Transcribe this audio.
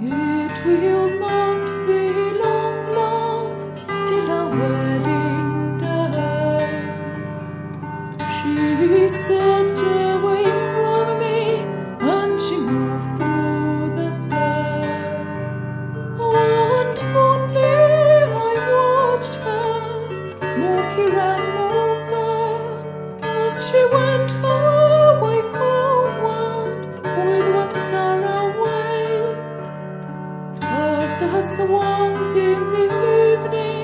It will not be long, love, till our wedding day. She stepped away from me, and she moved through the air. And fondly I watched her move here and move there, as she went her way homeward, with one star away. As the swans in the evening